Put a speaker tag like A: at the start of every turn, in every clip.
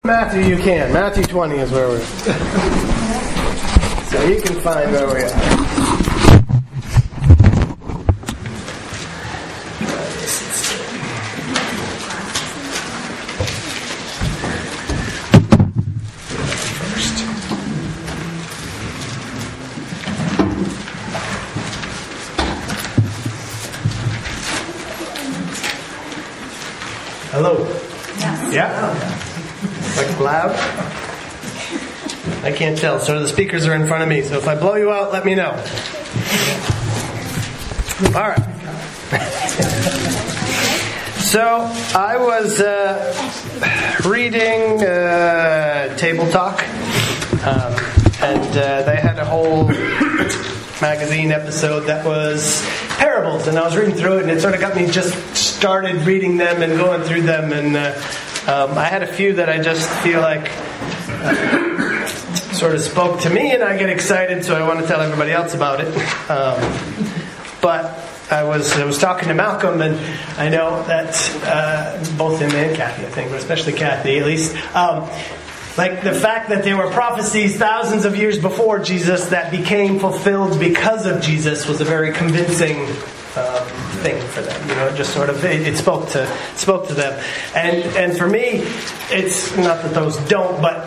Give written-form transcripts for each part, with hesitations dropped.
A: Matthew, you can. Matthew 20 is where we're so you can find where we are. Hello. Yes. Yeah? Like loud? I can't tell. So the speakers are in front of me. So if I blow you out, let me know. All right. So I was reading Table Talk. And they had a whole magazine episode that was parables. And I was reading through it, and it sort of got me just started reading them and going through them, and I had a few that I just feel like sort of spoke to me, and I get excited, so I want to tell everybody else about it. But I was talking to Malcolm, and I know that both him and Kathy, I think, but especially Kathy, at least, like the fact that there were prophecies thousands of years before Jesus that became fulfilled because of Jesus was a very convincing thing for them. You know, it just sort of it spoke to them, and for me, it's not that those don't, but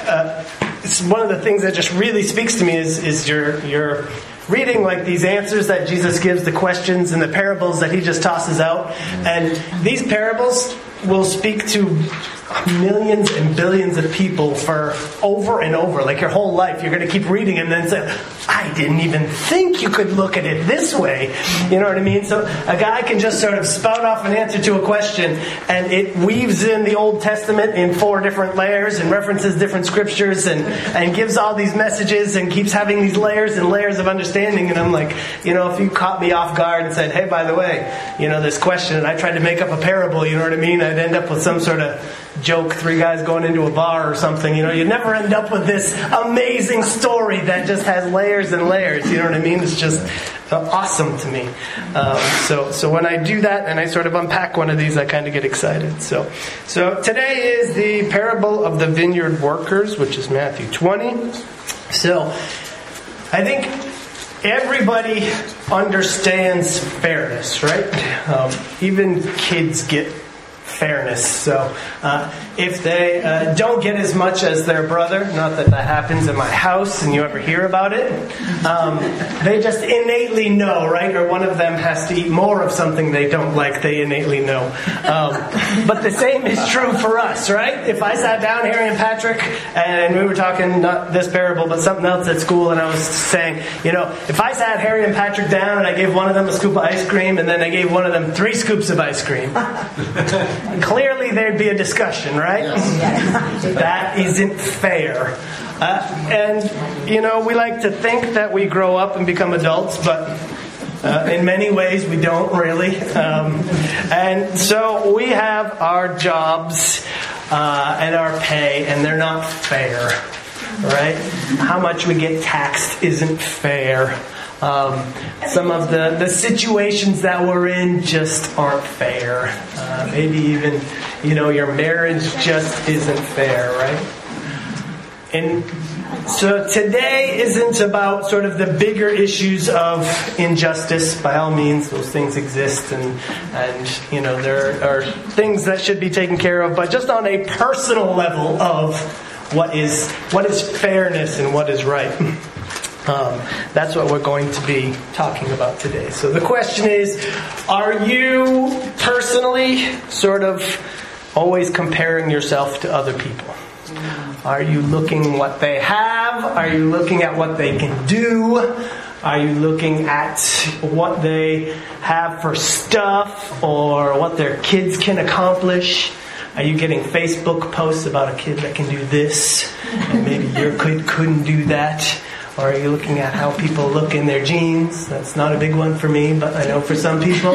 A: it's one of the things that just really speaks to me is you're reading like these answers that Jesus gives, the questions and the parables that he just tosses out, and these parables will speak to millions and billions of people for over and over, like your whole life. You're going to keep reading and then say, I didn't even think you could look at it this way. You know what I mean? So a guy can just sort of spout off an answer to a question, and it weaves in the Old Testament in 4 different layers and references different scriptures and gives all these messages and keeps having these layers and layers of understanding. And I'm like, you know, if you caught me off guard and said, hey, by the way, you know, this question, and I tried to make up a parable, you know what I mean? I'd end up with some sort of joke, 3 guys going into a bar or something. You know, you never end up with this amazing story that just has layers and layers. You know what I mean? It's just awesome to me. So when I do that and I sort of unpack one of these, I kind of get excited. So today is the parable of the vineyard workers, which is Matthew 20. So I think everybody understands fairness, right? Even kids get fairness. So if they don't get as much as their brother, not that happens in my house and you ever hear about it, they just innately know, right? Or one of them has to eat more of something they don't like, they innately know. But the same is true for us, right? If I sat down, Harry and Patrick, and we were talking, not this parable, but something else at school, and I was saying, you know, if I sat Harry and Patrick down and I gave one of them a scoop of ice cream and then I gave one of them 3 scoops of ice cream, clearly there'd be a discussion, right? Yes. That isn't fair. And, you know, we like to think that we grow up and become adults, but in many ways we don't really. And so we have our jobs and our pay, and they're not fair, right? How much we get taxed isn't fair. Some of the situations that we're in just aren't fair. Maybe even, you know, your marriage just isn't fair, right? And so today isn't about sort of the bigger issues of injustice. By all means, those things exist, and you know, there are things that should be taken care of, but just on a personal level of what is fairness and what is right. That's what we're going to be talking about today. So the question is, are you personally sort of always comparing yourself to other people? Are you looking what they have? Are you looking at what they can do? Are you looking at what they have for stuff or what their kids can accomplish? Are you getting Facebook posts about a kid that can do this and maybe your kid couldn't do that? Or are you looking at how people look in their jeans? That's not a big one for me, but I know for some people.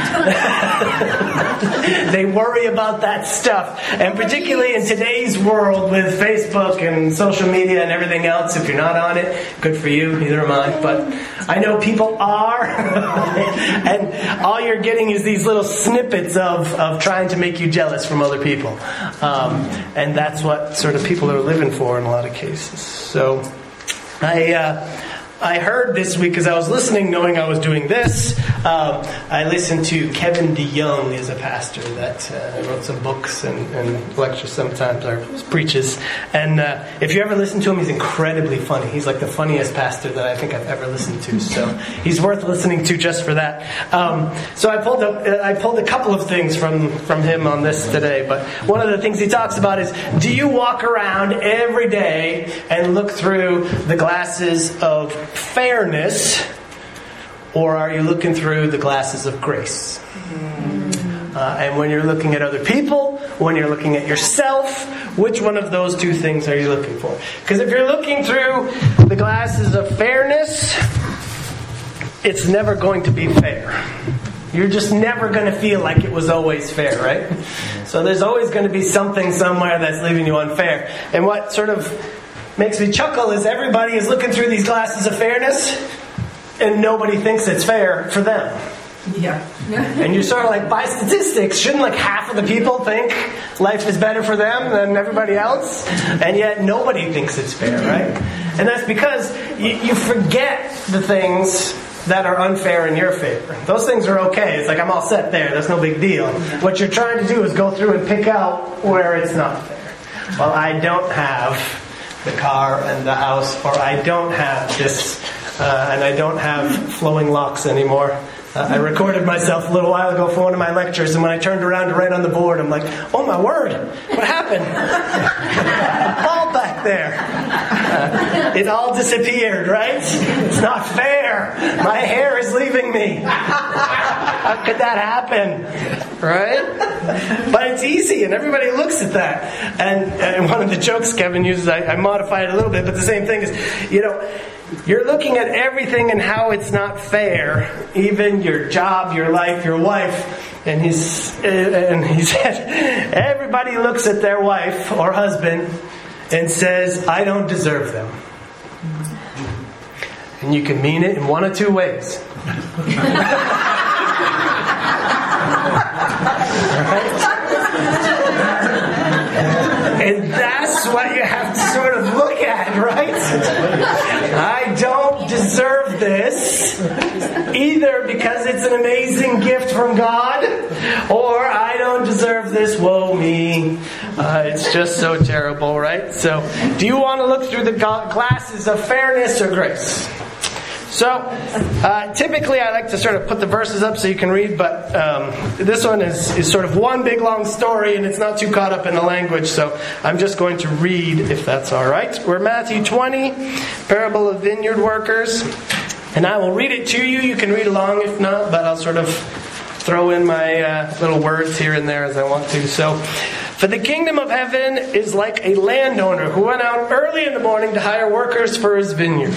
A: They worry about that stuff. And particularly in today's world with Facebook and social media and everything else, if you're not on it, good for you, neither am I. But I know people are. And all you're getting is these little snippets of trying to make you jealous from other people. And that's what sort of people are living for in a lot of cases. So I heard this week as I was listening, knowing I was doing this, I listened to Kevin DeYoung as a pastor that wrote some books and lectures sometimes, or preaches. And if you ever listen to him, he's incredibly funny. He's like the funniest pastor that I think I've ever listened to. So he's worth listening to just for that. So I pulled a couple of things from him on this today. But one of the things he talks about is, do you walk around every day and look through the glasses of fairness, or are you looking through the glasses of grace? And when you're looking at other people, when you're looking at yourself, which one of those two things are you looking for? Because if you're looking through the glasses of fairness, it's never going to be fair. You're just never going to feel like it was always fair, right? So there's always going to be something somewhere that's leaving you unfair. And what sort of makes me chuckle is everybody is looking through these glasses of fairness, and nobody thinks it's fair for them.
B: Yeah.
A: And you're sort of like, by statistics, shouldn't like half of the people think life is better for them than everybody else? And yet nobody thinks it's fair, right? And that's because you forget the things that are unfair in your favor. Those things are okay. It's like, I'm all set there. That's no big deal. What you're trying to do is go through and pick out where it's not fair. Well, I don't have the car and the house, or I don't have this, and I don't have flowing locks anymore. I recorded myself a little while ago for one of my lectures, and when I turned around to write on the board, I'm like, oh my word, what happened? All back there. It all disappeared, right? It's not fair. My hair is leaving me. How could that happen? Right? But it's easy, and everybody looks at that. And one of the jokes Kevin uses, I modify it a little bit, but the same thing is, you're looking at everything and how it's not fair, even your job, your life, your wife. And he said, everybody looks at their wife or husband and says, I don't deserve them. And you can mean it in one of two ways. And that's what you have to sort of look at, right? I don't deserve this, either because it's an amazing gift from God, or I don't deserve this, woe me. It's just so terrible, right? So, do you want to look through the glasses of fairness or grace? So, typically I like to sort of put the verses up so you can read, but this one is sort of one big long story, and it's not too caught up in the language, so I'm just going to read, if that's all right. We're Matthew 20, parable of vineyard workers, and I will read it to you. You can read along if not, but I'll sort of throw in my little words here and there as I want to. So, for the kingdom of heaven is like a landowner who went out early in the morning to hire workers for his vineyard.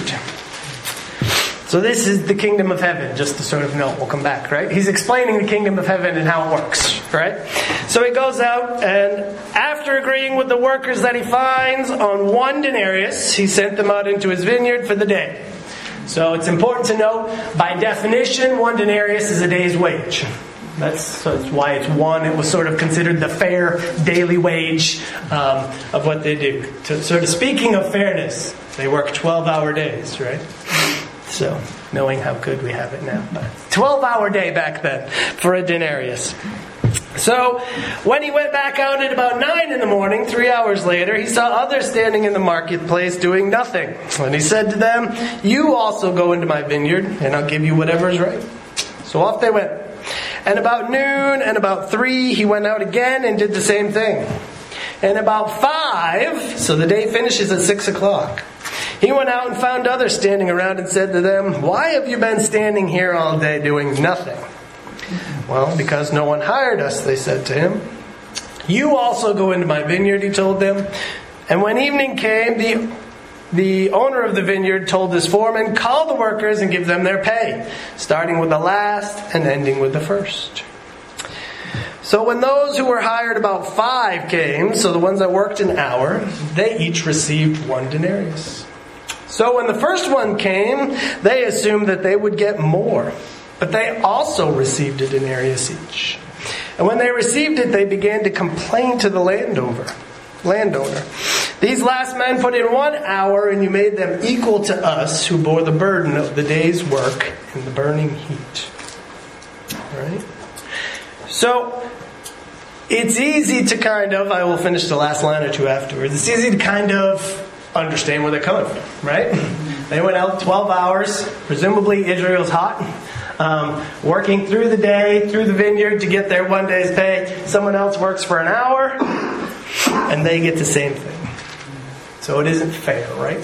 A: So this is the kingdom of heaven, just to sort of know. We'll come back, right? He's explaining the kingdom of heaven and how it works, right? So he goes out, and after agreeing with the workers that he finds on 1 denarius, he sent them out into his vineyard for the day. So it's important to note, by definition, 1 denarius is a day's wage. That's why it's 1. It was sort of considered the fair daily wage of what they do. Sort of speaking of fairness, they work 12-hour days, right? So, knowing how good we have it now. But 12-hour day back then for a denarius. So, when he went back out at about 9 in the morning, 3 hours later, he saw others standing in the marketplace doing nothing. And he said to them, you also go into my vineyard, and I'll give you whatever is right. So off they went. And about noon and about 3, he went out again and did the same thing. And about 5, so the day finishes at 6 o'clock, he went out and found others standing around and said to them, why have you been standing here all day doing nothing? Well, because no one hired us, they said to him. You also go into my vineyard, he told them. And when evening came, the owner of the vineyard told his foreman, call the workers and give them their pay, starting with the last and ending with the first. So when those who were hired about 5 came, so the ones that worked an hour, they each received 1 denarius. So when the first one came, they assumed that they would get more, but they also received a denarius each. And when they received it, they began to complain to the landowner. These last men put in 1 hour, and you made them equal to us who bore the burden of the day's work in the burning heat. Right? So, it's easy to I will finish the last line or two afterwards. It's easy to understand where they're coming from, right? They went out 12 hours, presumably Israel's hot, working through the day, through the vineyard to get their 1 day's pay. Someone else works for an hour, and they get the same thing. So it isn't fair, right?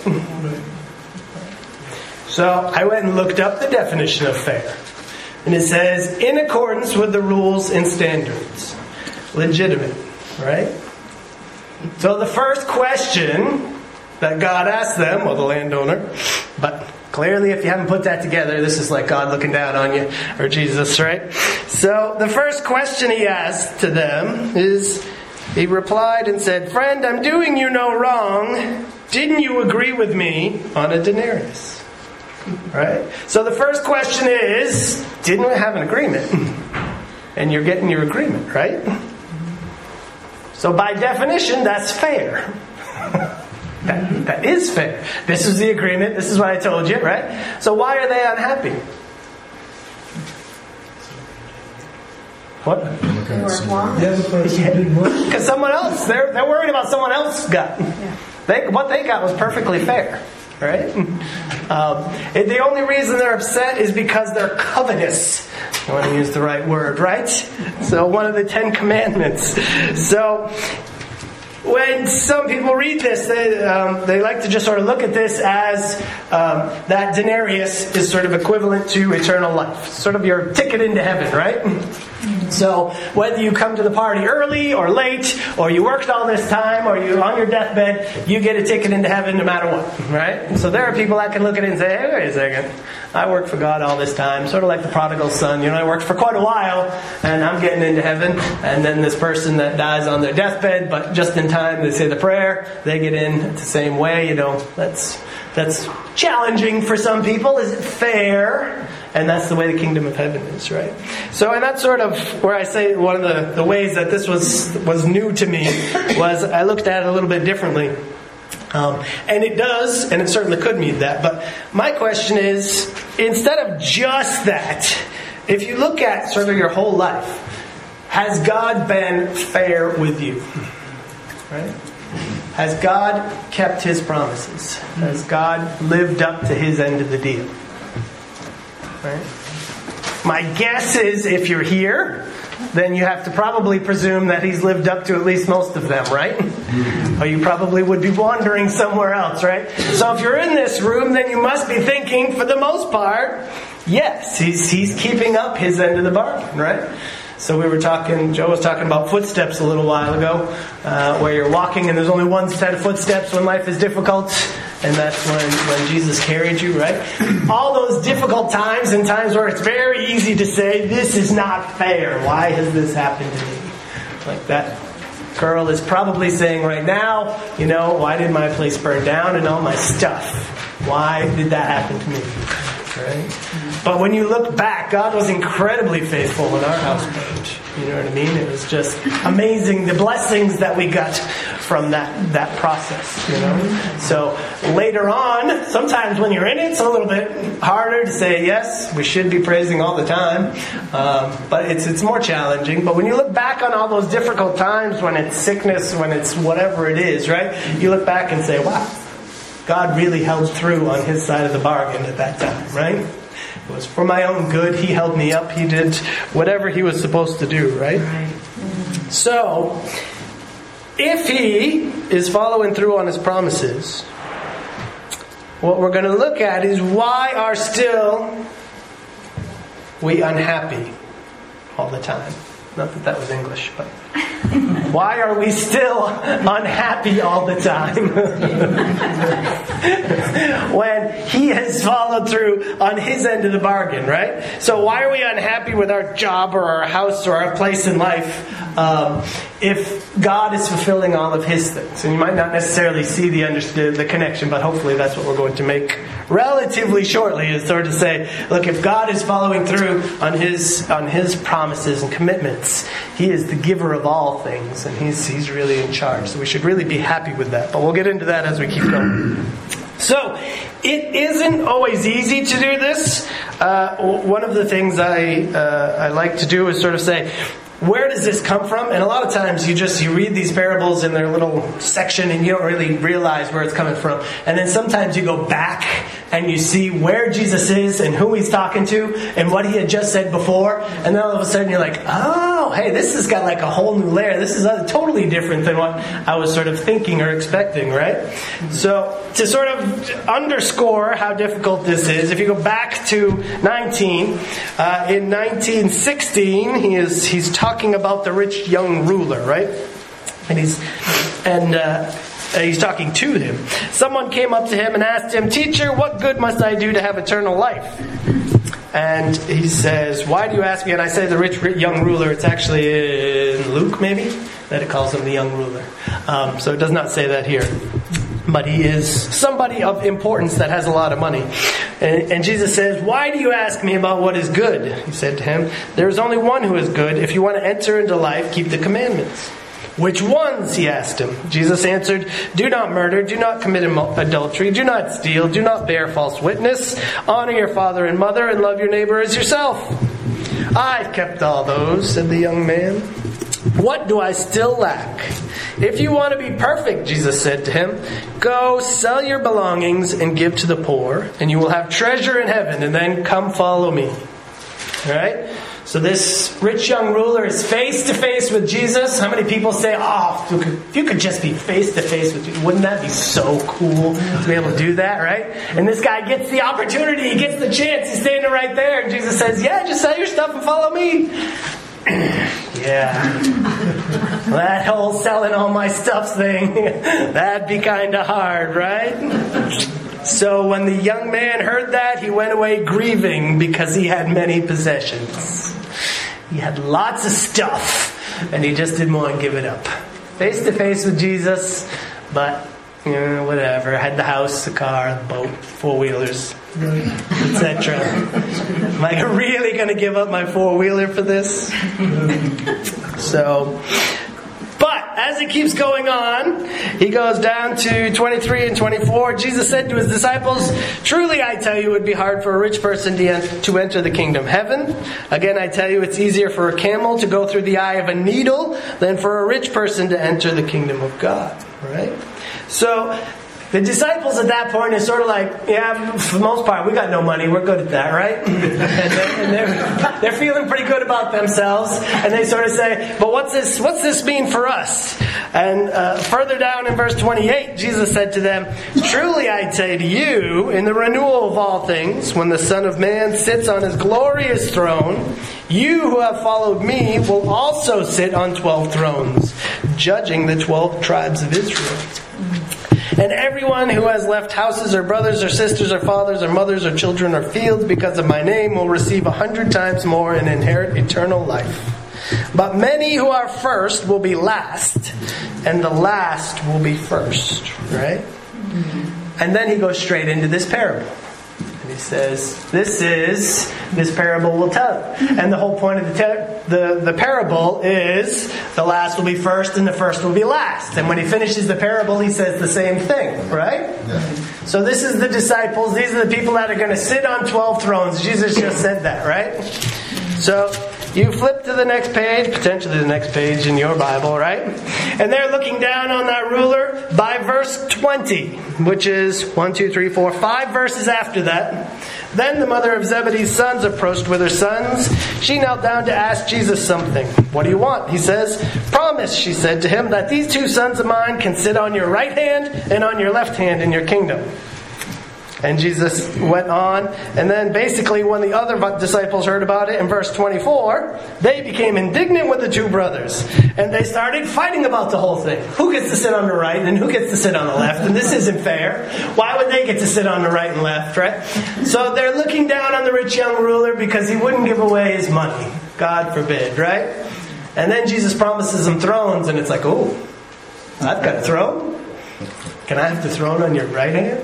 A: So I went and looked up the definition of fair. And it says, in accordance with the rules and standards. Legitimate, right? So the first question that God asked them, the landowner, but clearly if you haven't put that together, this is like God looking down on you, or Jesus, right? So the first question he asked to them is, he replied and said, friend, I'm doing you no wrong. Didn't you agree with me on a denarius? Right? So the first question is, didn't we have an agreement? And you're getting your agreement, right? So by definition, that's fair. That is fair. This is the agreement. This is what I told you, right? So why are they unhappy? What? Because someone else, they're worried about someone else got. What they got was perfectly fair, right? The only reason they're upset is because they're covetous. I want to use the right word, right? So one of the 10 commandments. So when some people read this, they like to just sort of look at this as that denarius is sort of equivalent to eternal life. Sort of your ticket into heaven, right? So whether you come to the party early or late, or you worked all this time, or you're on your deathbed, you get a ticket into heaven no matter what, right? So there are people that can look at it and say, hey, wait a second, I worked for God all this time, sort of like the prodigal son. I worked for quite a while, and I'm getting into heaven. And then this person that dies on their deathbed, but just in time they say the prayer, they get in the same way. That's challenging for some people. Is it fair? And that's the way the kingdom of heaven is, right? So, and that's sort of where I say one of the ways that this was new to me was I looked at it a little bit differently. And it does, and it certainly could mean that. But my question is, instead of just that, if you look at sort of your whole life, has God been fair with you? Right? Has God kept His promises? Has God lived up to His end of the deal? Right? My guess is if you're here, then you have to probably presume that He's lived up to at least most of them, right? Or you probably would be wandering somewhere else, right? So if you're in this room, then you must be thinking, for the most part, yes, He's keeping up His end of the bargain, right? So Joe was talking about footsteps a little while ago, where you're walking and there's only one set of footsteps when life is difficult, and that's when Jesus carried you, right? All those difficult times and times where it's very easy to say, this is not fair. Why has this happened to me? Like that girl is probably saying right now, why did my place burn down and all my stuff? Why did that happen to me? Right? But when you look back, God was incredibly faithful in our household. You know what I mean? It was just amazing the blessings that we got from that process. So later on, sometimes when you're in it, it's a little bit harder to say yes. We should be praising all the time, but it's more challenging. But when you look back on all those difficult times, when it's sickness, when it's whatever it is, right? You look back and say, wow. God really held through on His side of the bargain at that time, right? It was for my own good. He held me up. He did whatever He was supposed to do, right? So, if He is following through on His promises, what we're going to look at is why are still we unhappy all the time? Not that was English, but Why are we still unhappy all the time? When he has followed through on his end of the bargain, right? So why are we unhappy with our job or our house or our place in life if God is fulfilling all of his things? And you might not necessarily see the connection, but hopefully that's what we're going to make relatively shortly, is sort of say, look, if God is following through on his promises and commitments, he is the giver of all things, and he's really in charge. So we should really be happy with that. But we'll get into that as we keep going. So, it isn't always easy to do this. One of the things I like to do is sort of say, where does this come from? And a lot of times you read these parables in their little section and you don't really realize where it's coming from. And then sometimes you go back and you see where Jesus is and who he's talking to and what he had just said before. And then all of a sudden you're like, oh, hey, this has got like a whole new layer. This is totally different than what I was sort of thinking or expecting, right? So to sort of underscore how difficult this is, if you go back to 19, in 1916, he's talking about the rich young ruler, right? And he's talking to him. Someone came up to him and asked him, "Teacher, what good must I do to have eternal life?" And he says, "Why do you ask me?" And I say the rich young ruler. It's actually in Luke, maybe, that it calls him the young ruler. So it does not say that here. But he is somebody of importance that has a lot of money. And Jesus says, "Why do you ask me about what is good?" He said to him, "There is only one who is good. If you want to enter into life, keep the commandments." "Which ones?" he asked him. Jesus answered, "Do not murder, do not commit adultery, do not steal, do not bear false witness, honor your father and mother, and love your neighbor as yourself." "I've kept all those," said the young man. "What do I still lack?" "If you want to be perfect," Jesus said to him, "go sell your belongings and give to the poor, and you will have treasure in heaven, and then come follow me." All right? So this rich young ruler is face to face with Jesus. How many people say, "Oh, if you could just be face to face with you, wouldn't that be so cool to be able to do that," right? And this guy gets the opportunity, he gets the chance, he's standing right there, and Jesus says, "Yeah, just sell your stuff and follow me." Yeah. That whole selling all my stuff thing, that'd be kind of hard, right? So when the young man heard that, he went away grieving because he had many possessions. He had lots of stuff, and he just didn't want to give it up. Face to face with Jesus, but whatever. Had the house, the car, the boat, four-wheelers, etc. Am I really going to give up my four-wheeler for this? But as it keeps going on, he goes down to 23 and 24. Jesus said to his disciples, "Truly I tell you, it would be hard for a rich person to enter the kingdom of heaven. Again, I tell you, it's easier for a camel to go through the eye of a needle than for a rich person to enter the kingdom of God." Right? So the disciples at that point is sort of like, yeah, for the most part, we got no money. We're good at that, right? and they're feeling pretty good about themselves. And they sort of say, but what's this mean for us? And further down in verse 28, Jesus said to them, "Truly I say to you, in the renewal of all things, when the Son of Man sits on his glorious throne, you who have followed me will also sit on 12 thrones, judging the 12 tribes of Israel. And everyone who has left houses or brothers or sisters or fathers or mothers or children or fields because of my name will receive 100 times more and inherit eternal life. But many who are first will be last, and the last will be first." Right? And then he goes straight into this parable. And he says, this parable will tell. And the whole point of the parable is the last will be first and the first will be last. And when he finishes the parable, he says the same thing, right? Yeah. So this is the disciples. These are the people that are going to sit on 12 thrones. Jesus just said that, right? So you flip to the next page, potentially the next page in your Bible, right? And they're looking down on that ruler by verse 20, which is 5 verses after that. Then the mother of Zebedee's sons approached with her sons. She knelt down to ask Jesus something. "What do you want?" he says. "Promise," she said to him, "that these two sons of mine can sit on your right hand and on your left hand in your kingdom." And Jesus went on, and then basically when the other disciples heard about it in verse 24, they became indignant with the two brothers, and they started fighting about the whole thing. Who gets to sit on the right and who gets to sit on the left? And this isn't fair. Why would they get to sit on the right and left, right? So they're looking down on the rich young ruler because he wouldn't give away his money. God forbid, right? And then Jesus promises them thrones, and it's like, oh, I've got a throne? Can I have the throne on your right hand?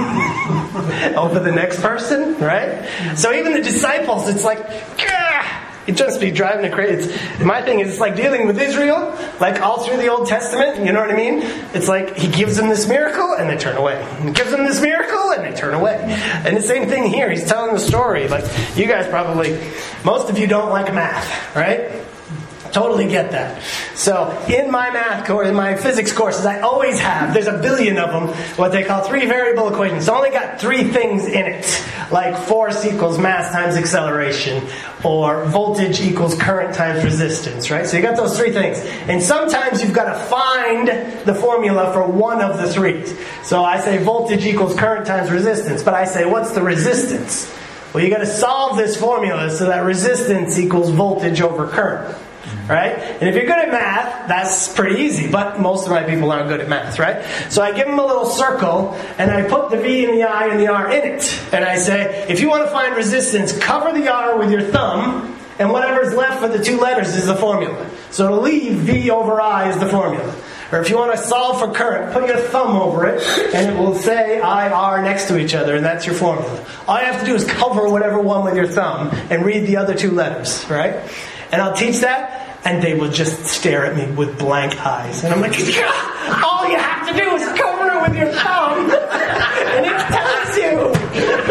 A: Over the next person, right? So even the disciples, it's like, it just be driving it crazy. My thing is, it's like dealing with Israel, like all through the Old Testament, you know what I mean? It's like he gives them this miracle and they turn away. He gives them this miracle and they turn away. And the same thing here, he's telling the story. Like, you guys probably, most of you don't like math, right? Totally get that. So in my math course, in my physics courses, I always have, there's a billion of them, what they call 3 variable equations. It's only got 3 things in it, like force equals mass times acceleration, or voltage equals current times resistance, right? So you got those 3 things. And sometimes you've got to find the formula for one of the 3. So I say voltage equals current times resistance, but I say, what's the resistance? Well, you got to solve this formula so that resistance equals voltage over current. Right? And if you're good at math, that's pretty easy. But most of my people aren't good at math, right? So I give them a little circle, and I put the V and the I and the R in it. And I say, if you want to find resistance, cover the R with your thumb, and whatever's left for the 2 letters is the formula. So to leave V over I is the formula. Or if you want to solve for current, put your thumb over it, and it will say I, R next to each other, and that's your formula. All you have to do is cover whatever one with your thumb, and read the other 2 letters, right? And I'll teach that, and they will just stare at me with blank eyes. And I'm like, yeah, all you have to do is cover it with your thumb, and it tells you.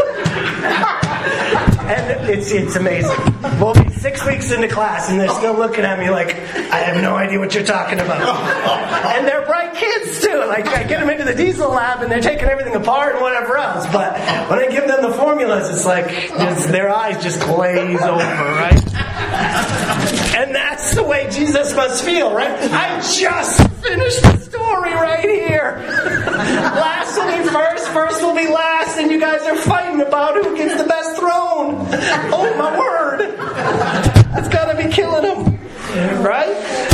A: And it's amazing. We'll be 6 weeks into class, and they're still looking at me like, I have no idea what you're talking about. And they're bright kids, too. Like, I get them into the diesel lab, and they're taking everything apart and whatever else. But when I give them the formulas, it's like their eyes just glaze over, right? And that's the way Jesus must feel, right? I just finished the story right here. Last will be first will be last, and you guys are fighting about who gets the best throne. Oh, my word. It's got to be killing them. Right?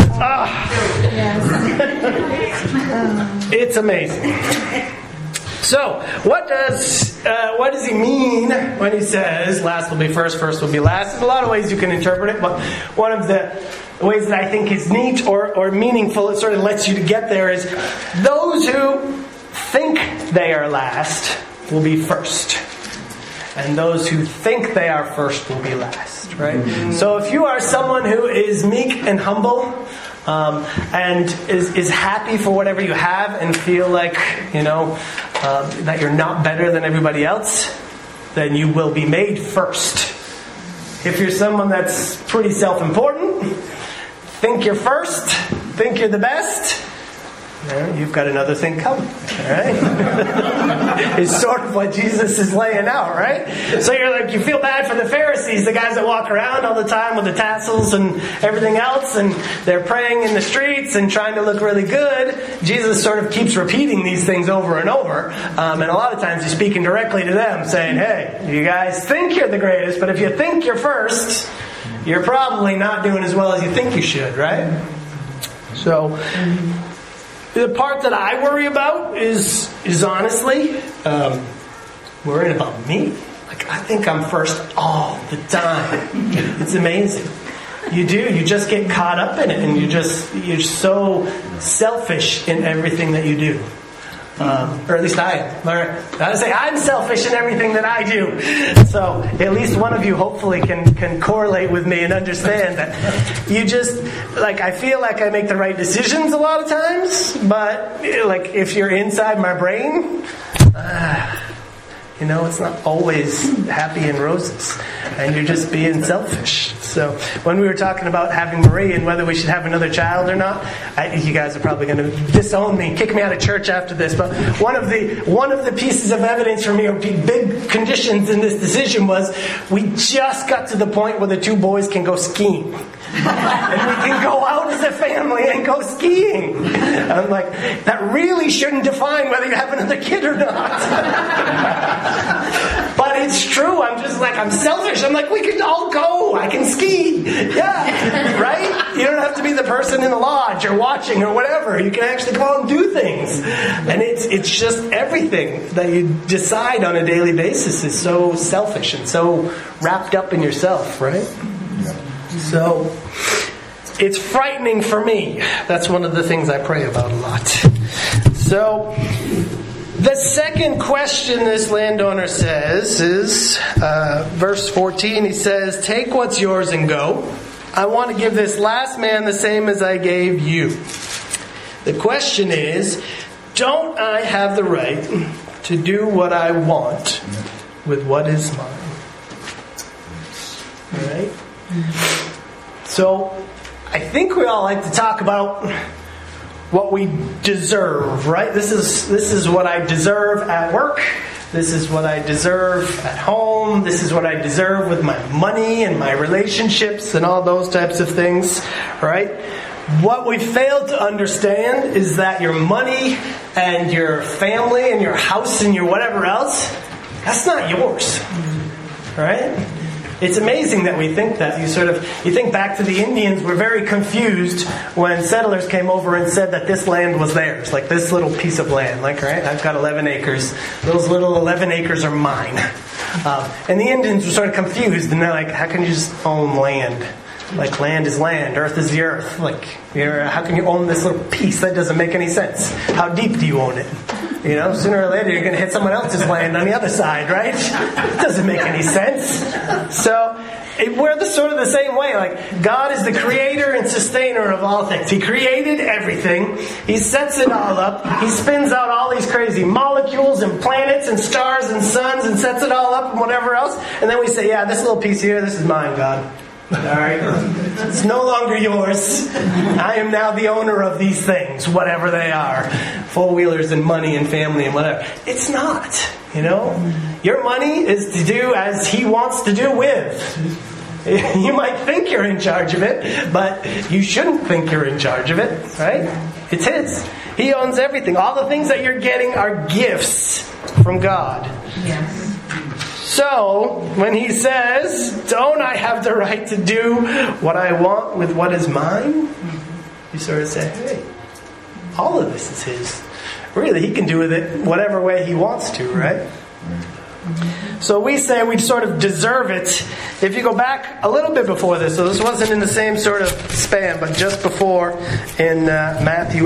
A: It's amazing. So, what does he mean when he says last will be first will be last? There's a lot of ways you can interpret it, but one of the ways that I think is neat or meaningful, it sort of lets you to get there, is those who think they are last will be first. And those who think they are first will be last, right? Mm-hmm. So if you are someone who is meek and humble, and is happy for whatever you have and feel like, that you're not better than everybody else, then you will be made first. If you're someone that's pretty self-important, think you're first, think you're the best, you've got another thing coming, right? It's sort of what Jesus is laying out, right? So you feel bad for the Pharisees, the guys that walk around all the time with the tassels and everything else, and they're praying in the streets and trying to look really good. Jesus sort of keeps repeating these things over and over, and a lot of times he's speaking directly to them, saying, hey, you guys think you're the greatest, but if you think you're first, you're probably not doing as well as you think you should, right? So the part that I worry about is honestly worrying about me. Like, I think I'm first all the time. It's amazing. You do. You just get caught up in it, and you're so selfish in everything that you do. Or at least I am. All right. I would say I'm selfish in everything that I do. So at least one of you hopefully can correlate with me and understand that you just, I feel like I make the right decisions a lot of times, but if you're inside my brain, it's not always happy and roses, and you're just being selfish. So when we were talking about having Marie and whether we should have another child or not, you guys are probably going to disown me, kick me out of church after this. But one of the pieces of evidence for me, or big conditions in this decision, was we just got to the point where the 2 boys can go skiing. And we can go out as a family and go skiing. I'm like, that really shouldn't define whether you have another kid or not. But it's true. I'm selfish. I'm like, we could all go. I can ski. Yeah, right? You don't have to be the person in the lodge or watching or whatever. You can actually go out and do things. And it's just everything that you decide on a daily basis is so selfish and so wrapped up in yourself, right? So it's frightening for me. That's one of the things I pray about a lot. So the second question this landowner says is verse 14. He says, take what's yours and go. I want to give this last man the same as I gave you. The question is, don't I have the right to do what I want with what is mine? All right? So, I think we all like to talk about what we deserve, right? This is what I deserve at work. This is what I deserve at home. This is what I deserve with my money and my relationships and all those types of things, right? What we fail to understand is that your money and your family and your house and your whatever else, that's not yours, right? It's amazing that we think that. You think back to the Indians were very confused when settlers came over and said that this land was theirs, like this little piece of land. Like, right, I've got 11 acres. Those little 11 acres are mine. And the Indians were sort of confused, and they're like, how can you just own land? Like, land is land, earth is the earth. Like, how can you own this little piece? That doesn't make any sense. How deep do you own it? Sooner or later you're going to hit someone else's land on the other side, right? It doesn't make any sense. So, we're sort of the same way. Like, God is the creator and sustainer of all things. He created everything. He sets it all up. He spins out all these crazy molecules and planets and stars and suns and sets it all up and whatever else. And then we say, yeah, this little piece here, this is mine, God. Alright? It's no longer yours. I am now the owner of these things, whatever they are. Four-wheelers and money and family and whatever. It's not, Your money is to do as He wants to do with. You might think you're in charge of it, but you shouldn't think you're in charge of it, right? It's His. He owns everything. All the things that you're getting are gifts from God. Yes. So, when He says, don't I have the right to do what I want with what is mine? You sort of say, hey, all of this is His. Really, He can do with it whatever way He wants to, right? So we say we sort of deserve it. If you go back a little bit before this, so this wasn't in the same sort of span, but just before in Matthew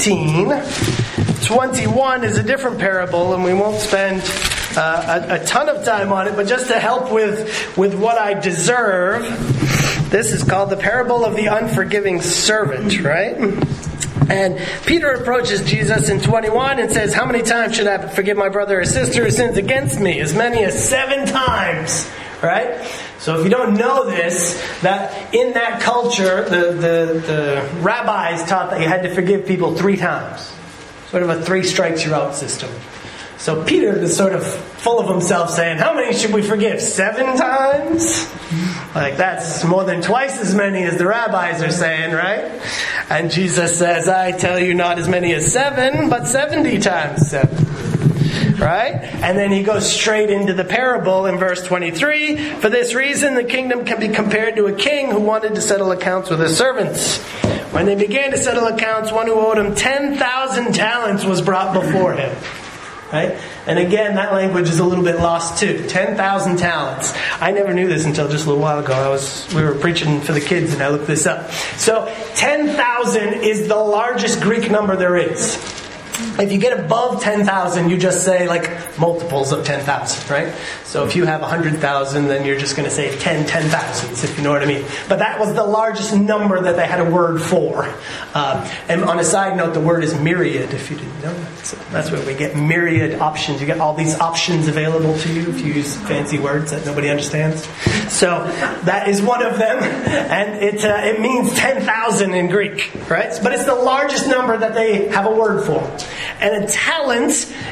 A: 18:21 is a different parable, and we won't spend a ton of time on it, but just to help with what I deserve, this is called the parable of the unforgiving servant, right? And Peter approaches Jesus in 21 and says, how many times should I forgive my brother or sister who sins against me? As many as 7 times, right? So if you don't know this, that in that culture, the rabbis taught that you had to forgive people 3 times. Sort of a 3 strikes you're out system. So Peter is sort of full of himself saying, how many should we forgive? 7 times? Like, that's more than twice as many as the rabbis are saying, right? And Jesus says, I tell you, not as many as 7, but 70 times 7. Right? And then he goes straight into the parable in verse 23. For this reason, the kingdom can be compared to a king who wanted to settle accounts with his servants. When they began to settle accounts, one who owed him 10,000 talents was brought before him. Right? And again, that language is a little bit lost too. 10,000 talents. I never knew this until just a little while ago. We were preaching for the kids and I looked this up. So 10,000 is the largest Greek number there is. If you get above 10,000, you just say like multiples of 10,000, right? So if you have 100,000, then you're just going to say 10,000s, if you know what I mean. But that was the largest number that they had a word for. And on a side note, the word is myriad, if you didn't know that. So that's where we get myriad options. You get all these options available to you if you use fancy words that nobody understands. So that is one of them. And it means 10,000 in Greek, right? But it's the largest number that they have a word for. And a talent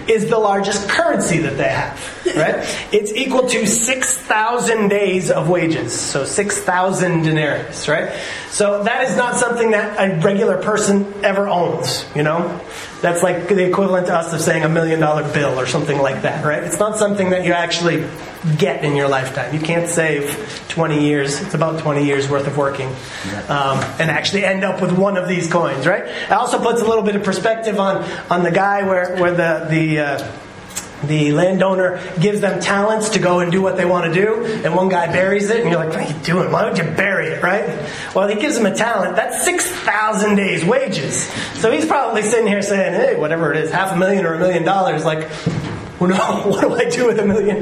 A: is the largest currency that they have, right? It's equal to 6,000 days of wages. So 6,000 denarius, right? So that is not something that a regular person ever owns, you know? That's like the equivalent to us of saying $1 million bill or something like that, right? It's not something that you actually get in your lifetime. You can't save 20 years. It's about 20 years worth of working and actually end up with one of these coins, right? It also puts a little bit of perspective on the guy where the landowner gives them talents to go and do what they want to do, and one guy buries it, and you're like, what are you doing? Why would you bury it, right? Well, he gives him a talent. That's 6,000 days' wages. So he's probably sitting here saying, hey, whatever it is, $500,000 or $1 million, like, well, no, what do I do with $1 million?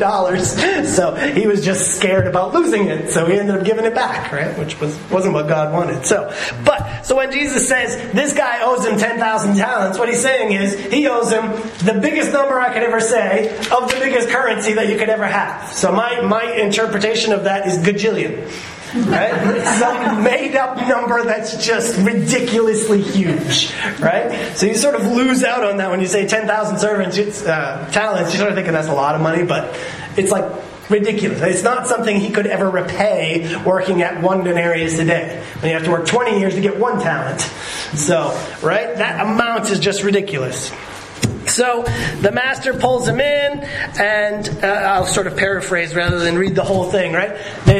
A: So he was just scared about losing it, so he ended up giving it back, right? Which wasn't what God wanted. So when Jesus says this guy owes him 10,000 talents, what he's saying is he owes him the biggest number I could ever say of the biggest currency that you could ever have. So my interpretation of that is gajillion. Right? Some made up number that's just ridiculously huge, right? So you sort of lose out on that when you say 10,000 talents. You're sort of thinking that's a lot of money, but it's like ridiculous. It's not something he could ever repay working at 1 denarius a day. And you have to work 20 years to get 1 talent. So, right? That amount is just ridiculous. So the master pulls him in, and I'll sort of paraphrase rather than read the whole thing, right?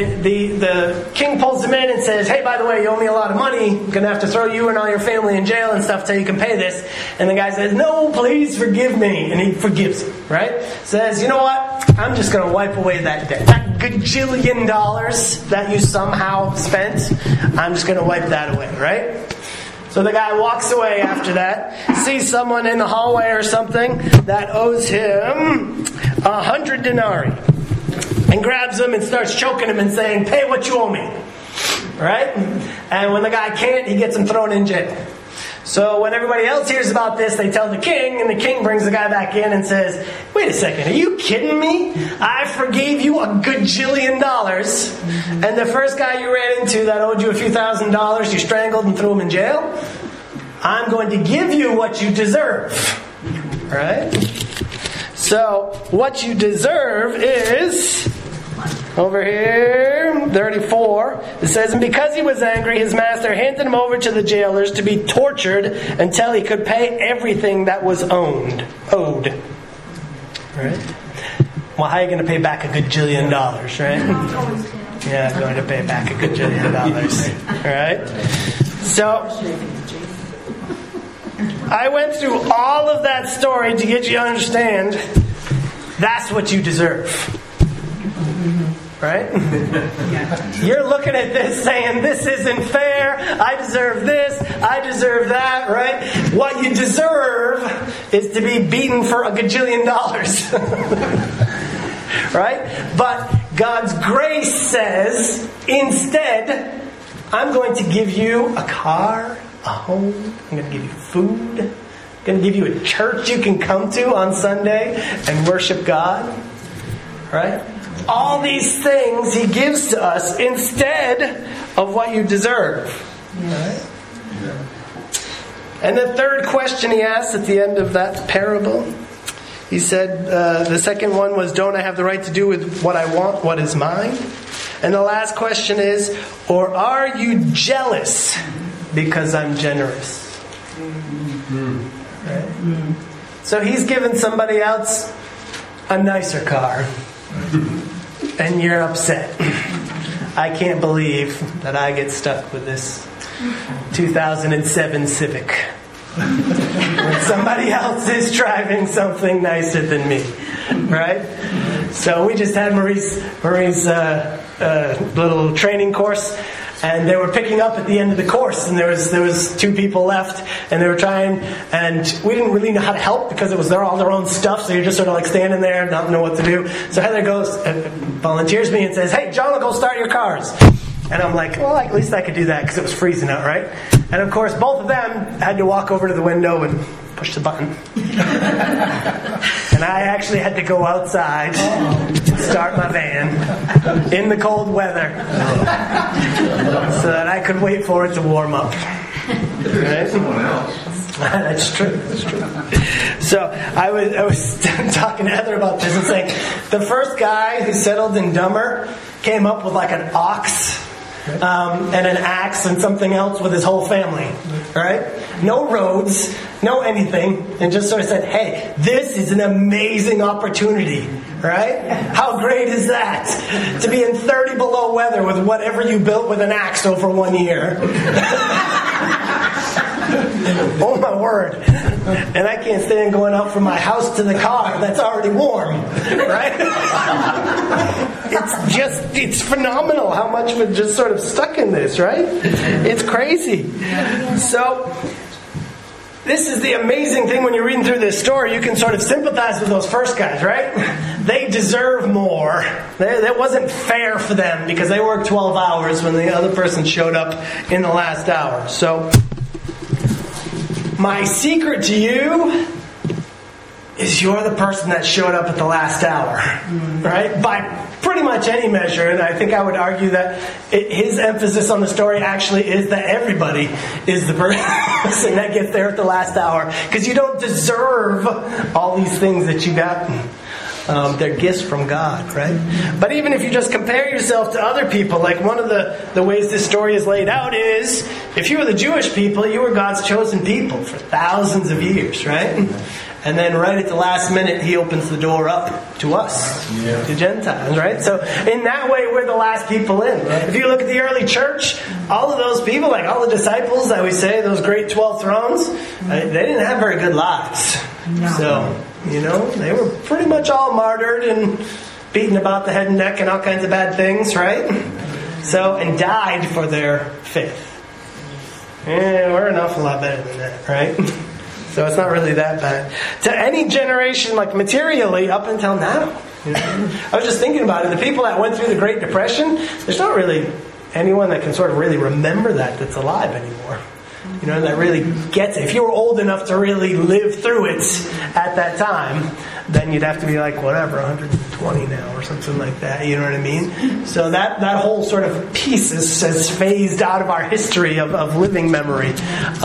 A: The king pulls him in and says, hey, by the way, you owe me a lot of money. I'm going to have to throw you and all your family in jail and stuff till you can pay this. And the guy says, no, please forgive me. And he forgives him, right? Says, you know what? I'm just going to wipe away that debt. That gajillion dollars that you somehow spent, I'm just going to wipe that away, right? So the guy walks away after that, sees someone in the hallway or something that owes him 100 denarii, and grabs him and starts choking him and saying, pay what you owe me. Right? And when the guy can't, he gets him thrown in jail. So when everybody else hears about this, they tell the king, and the king brings the guy back in and says, wait a second, are you kidding me? I forgave you a gajillion dollars, and the first guy you ran into that owed you a few $1,000s, you strangled and threw him in jail? I'm going to give you what you deserve. Right? So what you deserve is... over here, 34, it says, and because he was angry, his master handed him over to the jailers to be tortured until he could pay everything that was owed. Right? Well, how are you going to pay back a gajillion dollars, right? Yeah, going to pay back a gajillion dollars. Right? So, I went through all of that story to get you to understand that's what you deserve. Right? You're looking at this saying, this isn't fair, I deserve this, I deserve that, right? What you deserve is to be beaten for a gajillion dollars. Right? But God's grace says, instead, I'm going to give you a car, a home, I'm going to give you food, I'm going to give you a church you can come to on Sunday and worship God. Right? All these things He gives to us instead of what you deserve. Right? And the third question He asks at the end of that parable, He said, the second one was, don't I have the right to do with what I want, what is mine? And the last question is, or are you jealous because I'm generous? Right? So He's given somebody else a nicer car. And you're upset. I can't believe that I get stuck with this 2007 Civic when somebody else is driving something nicer than me. Right? So we just had Marie's little training course, and they were picking up at the end of the course, and there was 2 people left, and they were trying, and we didn't really know how to help because it was all their own stuff, so you're just sort of like standing there, not know what to do. So Heather goes and volunteers me and says, hey, John will go start your cars. And I'm like, well, at least I could do that because it was freezing out, right? And of course, both of them had to walk over to the window and push the button. And I actually had to go outside and start my van in the cold weather so that I could wait for it to warm up. Right? That's true. So I was talking to Heather about this and saying the first guy who settled in Dummer came up with like an ox and an axe and something else with his whole family, right? No roads, no anything, and just sort of said, hey, this is an amazing opportunity, right? How great is that? To be in 30 below weather with whatever you built with an axe over 1 year. Oh my word. And I can't stand going out from my house to the car that's already warm, right? It's phenomenal how much of it just sort of stuck in this, right? It's crazy. So this is the amazing thing when you're reading through this story. You can sort of sympathize with those first guys, right? They deserve more. That wasn't fair for them because they worked 12 hours when the other person showed up in the last hour. So my secret to you is you're the person that showed up at the last hour, right? By pretty much any measure, and I think I would argue that his emphasis on the story actually is that everybody is the person that gets there at the last hour, because you don't deserve all these things that you got. They're gifts from God, right? But even if you just compare yourself to other people, like one of the ways this story is laid out is, if you were the Jewish people, you were God's chosen people for thousands of years, right? And then right at the last minute, He opens the door up to us, to Gentiles, right? So in that way, we're the last people in. If you look at the early church, all of those people, like all the disciples, I would say, those great 12 thrones, they didn't have very good lives. So, they were pretty much all martyred and beaten about the head and neck and all kinds of bad things, right? So, and died for their faith. We're an awful lot better than that, right? So it's not really that bad. To any generation, like materially, up until now. I was just thinking about it. The people that went through the Great Depression, there's not really anyone that can sort of really remember that's alive anymore. That really gets it. If you were old enough to really live through it at that time, then you'd have to be like, 120 now or something like that. You know what I mean? So that whole sort of piece is phased out of our history of living memory.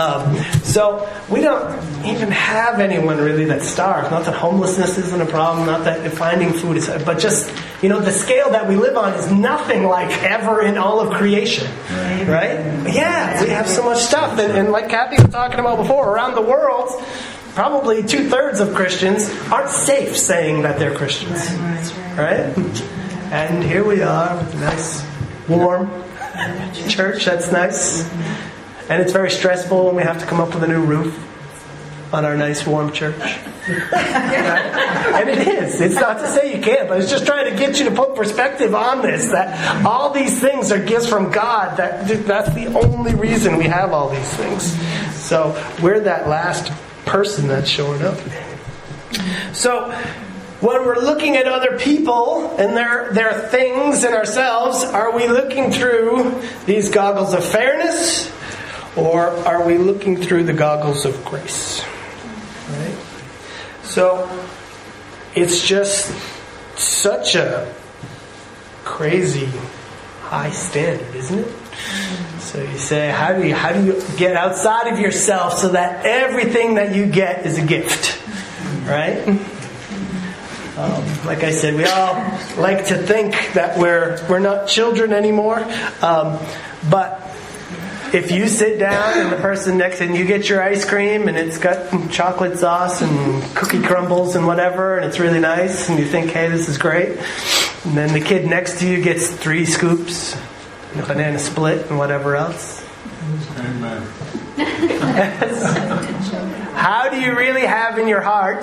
A: So we don't even have anyone really that starves. Not that homelessness isn't a problem, not that finding food is, but just, the scale that we live on is nothing like ever in all of creation. Right? Yeah, we have so much stuff. And like Kathy was talking about before, around the world, probably 2/3 of Christians aren't safe saying that they're Christians. Right? And here we are with a nice, warm church. That's nice. And it's very stressful when we have to come up with a new roof on our nice, warm church. And it is. It's not to say you can't, but it's just trying to get you to put perspective on this, that all these things are gifts from God. That's the only reason we have all these things. So we're that last person that's showing up. So when we're looking at other people and their things and ourselves, are we looking through these goggles of fairness, or are we looking through the goggles of grace? Right? So it's just such a crazy high standard, isn't it? So you say, how do you get outside of yourself so that everything that you get is a gift? Right? Like I said, we all like to think that we're not children anymore. But if you sit down and the person next to you, and you get your ice cream and it's got chocolate sauce and cookie crumbles and whatever, and it's really nice, and you think, hey, this is great. And then the kid next to you gets 3 scoops, and a banana split, and whatever else.
B: Amen.
A: How do you really have in your heart,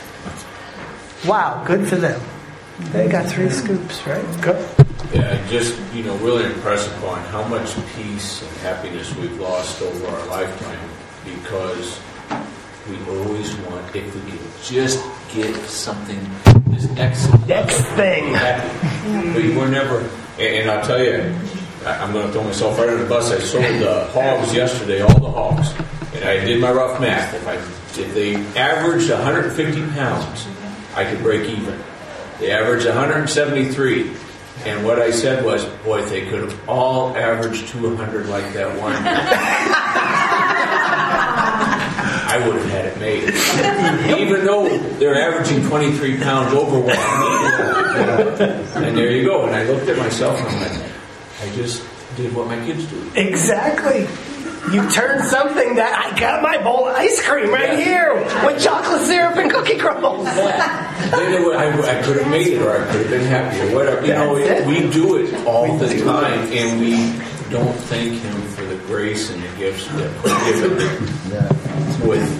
A: wow, good for them. They got 3 scoops, right? Go.
B: Yeah, just, really impressed upon how much peace and happiness we've lost over our lifetime, because we always want, if we could just get something, this next
A: thing.
B: But we're never, and I'll tell you, I'm going to throw myself right on the bus. I sold hogs yesterday, all the hogs, and I did my rough math. If they averaged 150 pounds, I could break even. They averaged 173. And what I said was, boy, if they could have all averaged 200 like that one. I would have had it made. Even though they're averaging 23 pounds over what I need. And there you go. And I looked at myself and I'm like, I just did what my kids do.
A: Exactly. You turned something that I got my bowl of ice cream right here with chocolate syrup and cookie crumbles.
B: I could have made it, or I could have been happy, or whatever. We do it all the time, and we don't thank Him for the grace and the gifts that we're given with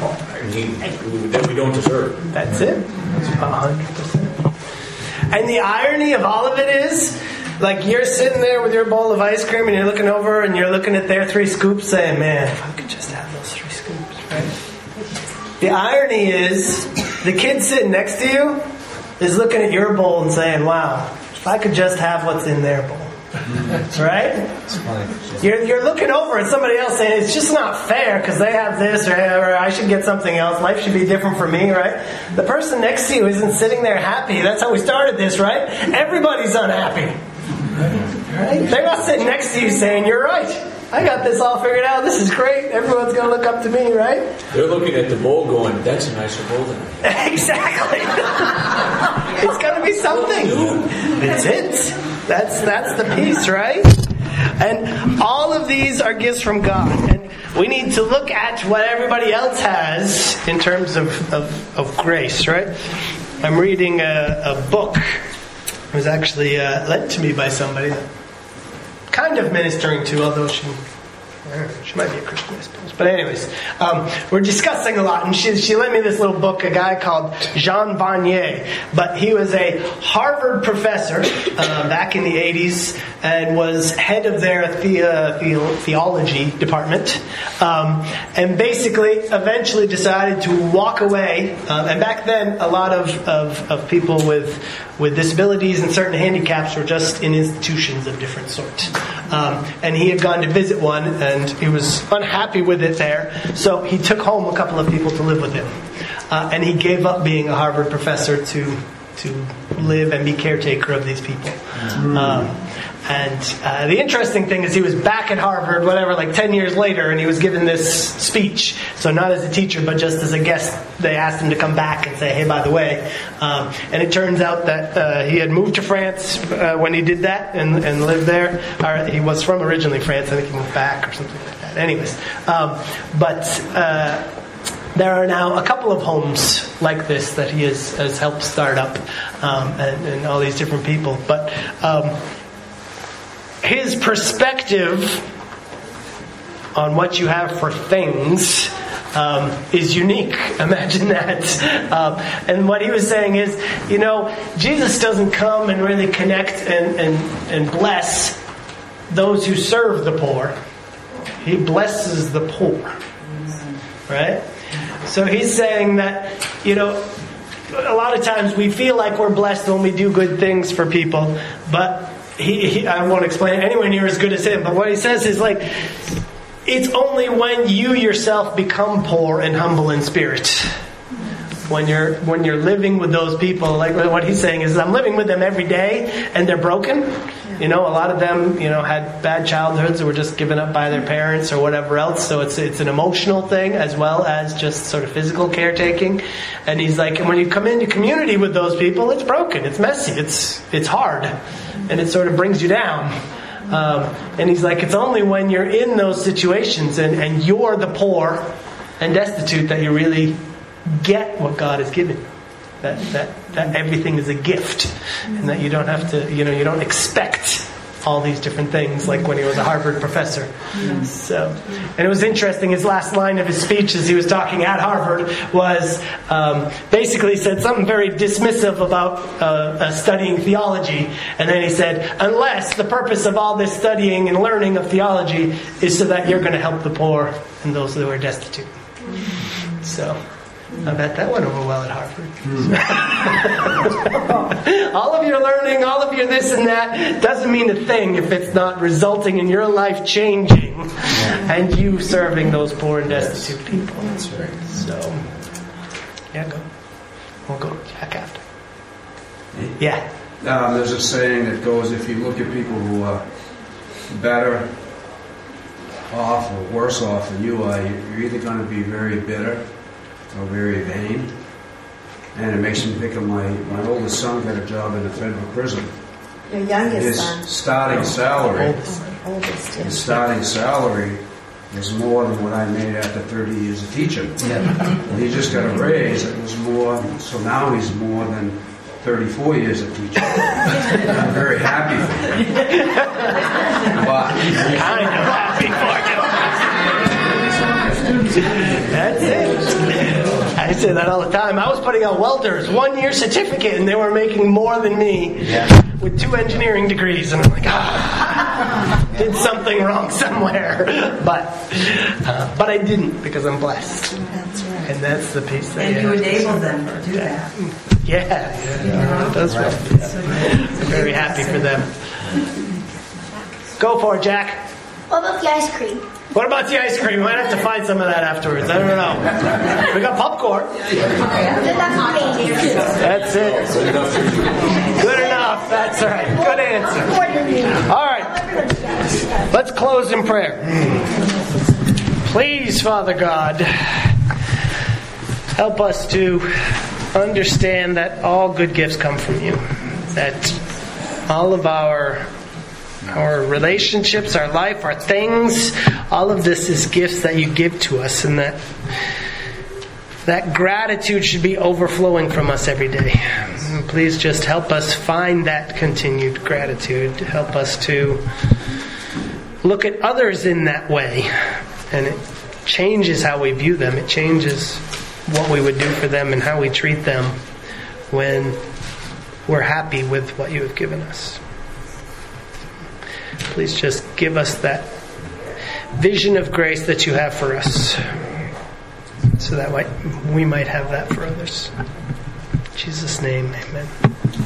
B: that we don't deserve.
A: That's it. 100%. And the irony of all of it is, like, you're sitting there with your bowl of ice cream and you're looking over and you're looking at their 3 scoops saying, man, if I could just have those 3 scoops, right? The irony is, the kid sitting next to you is looking at your bowl and saying, wow, if I could just have what's in their bowl. Right? You're looking over at somebody else saying, it's just not fair because they have this, or I should get something else. Life should be different for me, right? The person next to you isn't sitting there happy. That's how we started this, right? Everybody's unhappy. Right? They're not sitting next to you saying, you're right. I got this all figured out. This is great. Everyone's going to look up to me, right?
B: They're looking at the bowl going, that's a nicer bowl than I have.
A: Exactly. It's going to be something. It's it. That's the piece, right? And all of these are gifts from God. And we need to look at what everybody else has in terms of grace, right? I'm reading a book. It was actually lent to me by somebody that I'm kind of ministering to, although she might be a Christian, I suppose. But anyways, we're discussing a lot. And she lent me this little book, a guy called Jean Vanier. But he was a Harvard professor back in the 80s and was head of their theology department. And basically, eventually decided to walk away. And back then, a lot of people with disabilities and certain handicaps were just in institutions of different sorts. And he had gone to visit one, and he was unhappy with it there. So he took home a couple of people to live with him. And he gave up being a Harvard professor to live and be caretaker of these people. And the interesting thing is he was back at Harvard, like 10 years later, and he was given this speech. So not as a teacher, but just as a guest. They asked him to come back and say, hey, by the way. And it turns out that he had moved to France when he did that and lived there. Or he was from originally France. I think he moved back or something like that. Anyways. There are now a couple of homes like this that he has helped start up, and all these different people. But his perspective on what you have for things is unique. Imagine that. And what he was saying is, Jesus doesn't come and really connect and bless those who serve the poor. He blesses the poor. Right? So he's saying that, a lot of times we feel like we're blessed when we do good things for people, but I won't explain it anywhere near as good as him, but what he says is like, it's only when you yourself become poor and humble in spirit. When you're living with those people, like what he's saying is, I'm living with them every day and they're broken. A lot of them, had bad childhoods or were just given up by their parents or whatever else. So it's an emotional thing as well as just sort of physical caretaking. And he's like, and when you come into community with those people, it's broken, it's messy, it's hard, and it sort of brings you down. And he's like, it's only when you're in those situations and you're the poor and destitute that you really get what God has given you. That everything is a gift, and that you don't have to, you don't expect all these different things like when he was a Harvard professor. So, and it was interesting, his last line of his speech as he was talking at Harvard was basically said something very dismissive about studying theology, and then he said, unless the purpose of all this studying and learning of theology is so that you're going to help the poor and those who are destitute. So I bet that went over well at Harvard. All of your learning, all of your this and that doesn't mean a thing if it's not resulting in your life changing and you serving those poor and destitute people.
B: That's right.
A: So, yeah, go. We'll go Jack after. Yeah.
C: There's a saying that goes, if you look at people who are better off or worse off than you are. You're either going to be very bitter or very vain. And it makes me think of my oldest son got a job in a federal prison.
D: Your youngest
C: His
D: son.
C: starting salary,
D: Oldest, yeah.
C: his starting salary was more than what I made after 30 years of teaching. And he just got a raise. It was more, so now he's more than 34 years of teaching. I'm very happy for him. But
A: Kind of happy for you. That's it. I say that all the time. I was putting out welders 1-year certificate, and they were making more than me with 2 engineering degrees, and I'm like, did something wrong somewhere. But I didn't, because I'm blessed.
D: That's right.
A: And that's the piece that
E: And you enable them to do that.
A: Yeah, that's right. I'm very happy for them. Go for it, Jack.
F: What about the ice cream?
A: What about the ice cream? We might have to find some of that afterwards. I don't know. We got popcorn.
F: That's not dangerous.
A: That's it. Good enough. That's right. Good answer. All right. Let's close in prayer. Please, Father God, help us to understand that all good gifts come from you. That all of our relationships, our life, our things, all of this is gifts that you give to us, and that gratitude should be overflowing from us every day. And please just help us find that continued gratitude. Help us to look at others in that way, and it changes how we view them. It changes what we would do for them and how we treat them when we're happy with what you have given us. Please just give us that vision of grace that you have for us, so that we might have that for others. In Jesus' name, amen.